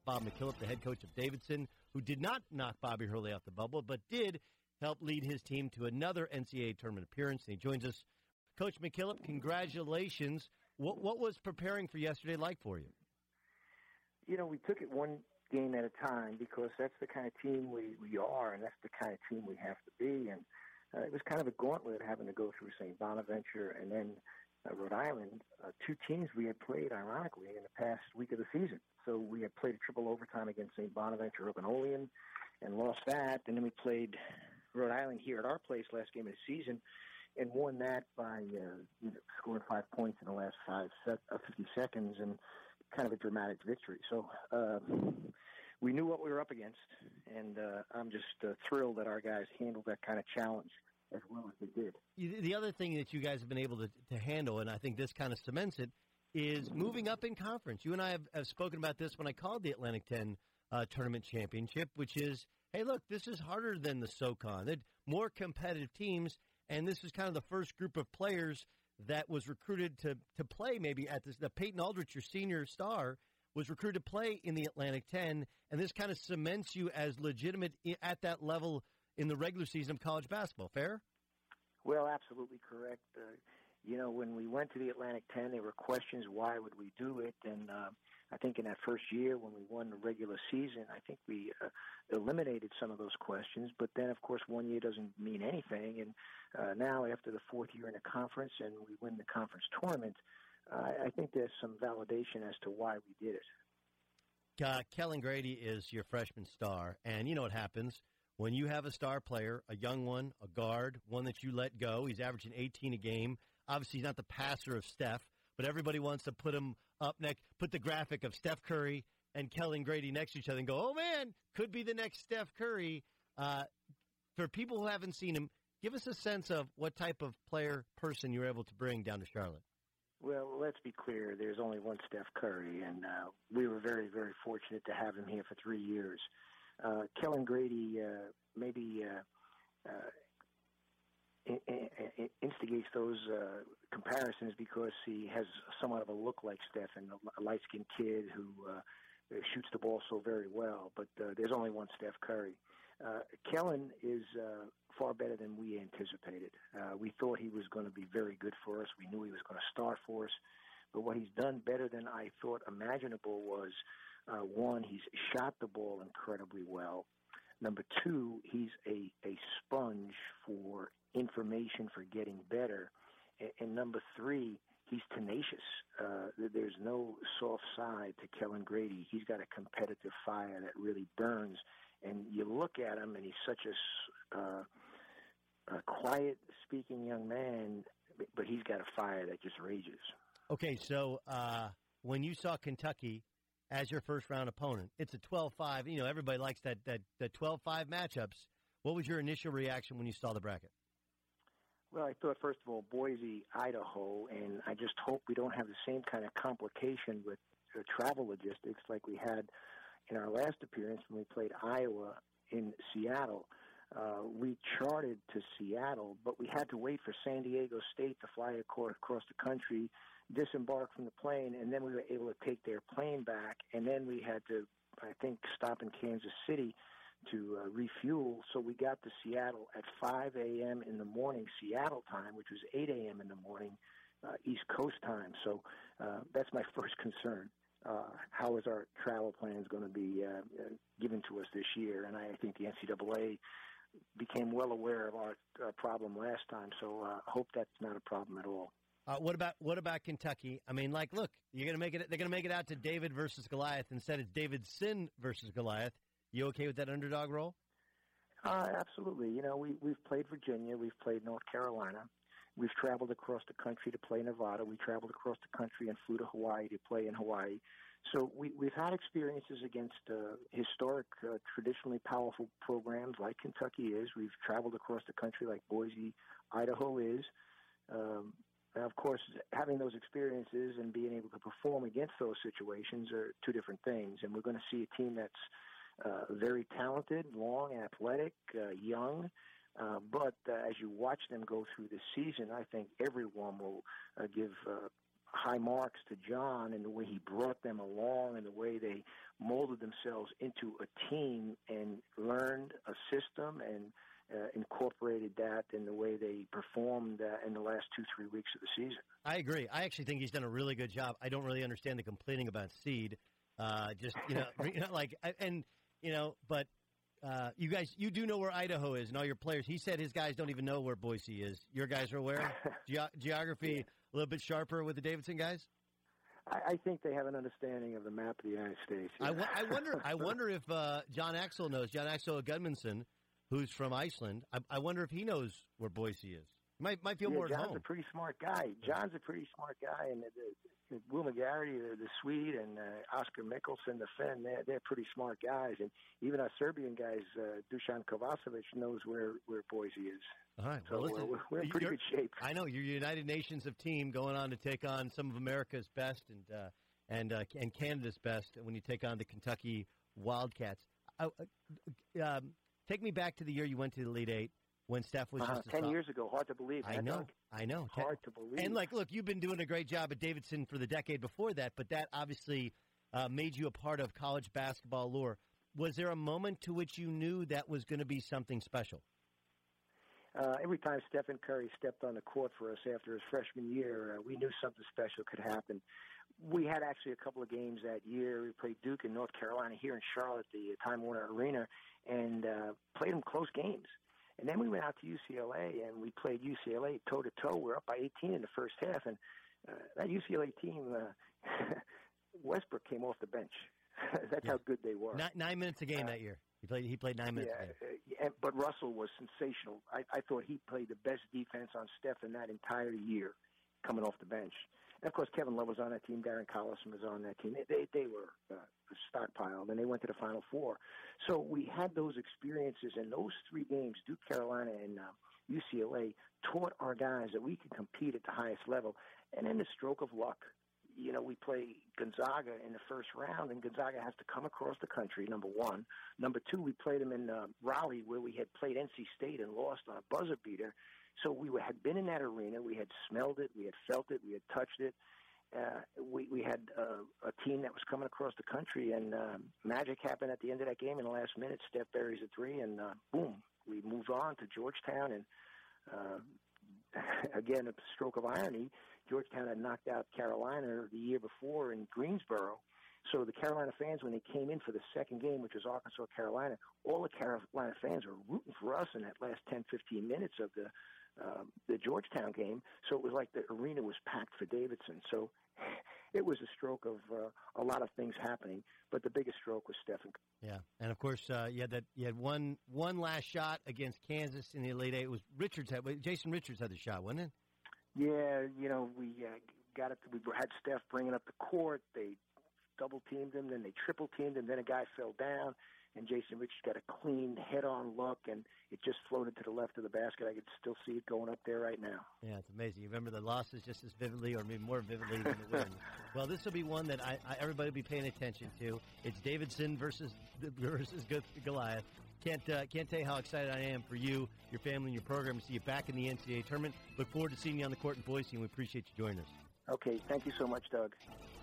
Bob McKillop, the head coach of Davidson, who did not knock Bobby Hurley off the bubble, but did help lead his team to another NCAA tournament appearance. And he joins us. Coach McKillop, congratulations. What was preparing for yesterday like for you? You know, we took it one game at a time because that's the kind of team we are, and that's the kind of team we have to be. And it was kind of a gauntlet having to go through St. Bonaventure and then Rhode Island, two teams we had played, ironically, in the past week of the season. So we had played a triple overtime against St. Bonaventure Open Olean and lost that. And then we played Rhode Island here at our place last game of the season and won that by scoring 5 points in the last 50 seconds, and kind of a dramatic victory. So we knew what we were up against, and I'm just thrilled that our guys handled that kind of challenge as well as they did. The other thing that you guys have been able to handle, and I think this kind of cements it, is moving up in conference. You and I have spoken about this when I called the Atlantic 10 Tournament Championship, which is, hey, look, this is harder than the SoCon. They're more competitive teams, and this is kind of the first group of players that was recruited to play maybe at this. Peyton Aldrich, your senior star, was recruited to play in the Atlantic 10, and this kind of cements you as legitimate at that level in the regular season of college basketball. Fair? Well, absolutely correct. When we went to the Atlantic 10, there were questions, why would we do it? And I think in that first year when we won the regular season, I think we eliminated some of those questions. But then, of course, 1 year doesn't mean anything. And now after the fourth year in the conference and we win the conference tournament, I think there's some validation as to why we did it. Kellen Grady is your freshman star, and you know what happens. When you have a star player, a young one, a guard, one that you let go, he's averaging 18 a game. Obviously, he's not the passer of Steph, but everybody wants to put him up next, put the graphic of Steph Curry and Kellen Grady next to each other and go, oh, man, could be the next Steph Curry. For people who haven't seen him, give us a sense of what type of player, person you were able to bring down to Charlotte. Well, let's be clear. There's only one Steph Curry, and we were very, very fortunate to have him here for 3 years. Kellen Grady maybe instigates those comparisons because he has somewhat of a look like Steph, and a light-skinned kid who shoots the ball so very well. But there's only one Steph Curry. Kellen is far better than we anticipated. We thought he was going to be very good for us. We knew he was going to start for us. But what he's done better than I thought imaginable was, one, he's shot the ball incredibly well. Number two, he's a sponge for information for getting better. And number three, he's tenacious. There's no soft side to Kellen Grady. He's got a competitive fire that really burns. And you look at him, and he's such a quiet-speaking young man, but he's got a fire that just rages. Okay, so when you saw Kentucky as your first-round opponent, it's a 12-5. You know, everybody likes the 12-5 matchups. What was your initial reaction when you saw the bracket? Well, I thought, first of all, Boise, Idaho, and I just hope we don't have the same kind of complication with travel logistics like we had in our last appearance when we played Iowa in Seattle. We charted to Seattle, but we had to wait for San Diego State to fly across the country, disembark from the plane, and then we were able to take their plane back. And then we had to, I think, stop in Kansas City to refuel. So we got to Seattle at 5 a.m. in the morning, Seattle time, which was 8 a.m. in the morning, East Coast time. So that's my first concern. How is our travel plans going to be given to us this year? And I think the NCAA became well aware of our problem last time, so I hope that's not a problem at all. What about Kentucky? I mean, like, look, you're going to make it. They're going to make it out to David versus Goliath instead of Davidson versus Goliath. You okay with that underdog role? Absolutely. You know, we've played Virginia, we've played North Carolina, we've traveled across the country to play Nevada, we traveled across the country and flew to Hawaii to play in Hawaii. So we've had experiences against historic, traditionally powerful programs like Kentucky is. We've traveled across the country like Boise, Idaho is. And of course, having those experiences and being able to perform against those situations are two different things. And we're going to see a team that's very talented, long, athletic, young. But as you watch them go through the season, I think everyone will give high marks to John and the way he brought them along and the way they molded themselves into a team and learned a system and incorporated that in the way they performed in the last 2-3 weeks of the season. I agree. I actually think he's done a really good job. I don't really understand the complaining about seed. But you guys, you do know where Idaho is and all your players. He said his guys don't even know where Boise is. Your guys are aware? Geography a little bit sharper with the Davidson guys? I think they have an understanding of the map of the United States. Yeah. I wonder if John Axel knows. John Axel Gudmundsson, who's from Iceland. I wonder if he knows where Boise is. Might feel more at home. John's a pretty smart guy. And Will McGarry, the Swede, and Oscar Mikkelsen, the Finn, they're pretty smart guys. And even our Serbian guys, Dusan Kovacevic, knows where Boise is. All right. So we're in pretty good shape. I know. You're United Nations of team going on to take on some of America's best and Canada's best when you take on the Kentucky Wildcats. Take me back to the year you went to the Elite Eight. When Steph was just 10 years ago. Hard to believe. I know. Hard to believe. And, look, you've been doing a great job at Davidson for the decade before that, but that obviously made you a part of college basketball lore. Was there a moment to which you knew that was going to be something special? Every time Stephen Curry stepped on the court for us after his freshman year, we knew something special could happen. We had actually a couple of games that year. We played Duke in North Carolina here in Charlotte, the Time Warner Arena, and played them close games. And then we went out to UCLA, and we played UCLA toe-to-toe. We're up by 18 in the first half, and that UCLA team, Westbrook came off the bench. That's how good they were. 9 minutes a game that year. He played 9 minutes a game. But Russell was sensational. I thought he played the best defense on Steph in that entire year coming off the bench. And, of course, Kevin Love was on that team. Darren Collison was on that team. They were stockpiled, and they went to the Final Four. So we had those experiences, and those 3 games, Duke, Carolina, and UCLA, taught our guys that we could compete at the highest level. And then the stroke of luck. You know, we play Gonzaga in the first round, and Gonzaga has to come across the country, number one. Number two, we played them in Raleigh, where we had played NC State and lost on a buzzer beater. So we had been in that arena. We had smelled it. We had felt it. We had touched it. We had a team that was coming across the country, and magic happened at the end of that game in the last minute. Steph buries a 3, and boom, we moved on to Georgetown. And again, a stroke of irony, Georgetown had knocked out Carolina the year before in Greensboro. So the Carolina fans, when they came in for the second game, which was Arkansas, Carolina, all the Carolina fans were rooting for us in that last 10, 15 minutes of the Georgetown game. So it was like the arena was packed for Davidson. So it was a stroke of a lot of things happening, but the biggest stroke was Stephen. Yeah, and of course you had one last shot against Kansas in the Elite Eight. It was Jason Richards had the shot, wasn't it? Yeah, you know, we got it. We had Steph bringing up the court. They double teamed him, then they triple teamed him. Then a guy fell down, and Jason Richards got a clean head-on look, and it just floated to the left of the basket. I could still see it going up there right now. Yeah, it's amazing. You remember the losses just as vividly, or maybe more vividly than the wins. Well, this will be one that everybody will be paying attention to. It's Davidson versus Goliath. Can't tell you how excited I am for you, your family, and your program to see you back in the NCAA tournament. Look forward to seeing you on the court in Boise, and we appreciate you joining us. Okay, thank you so much, Doug.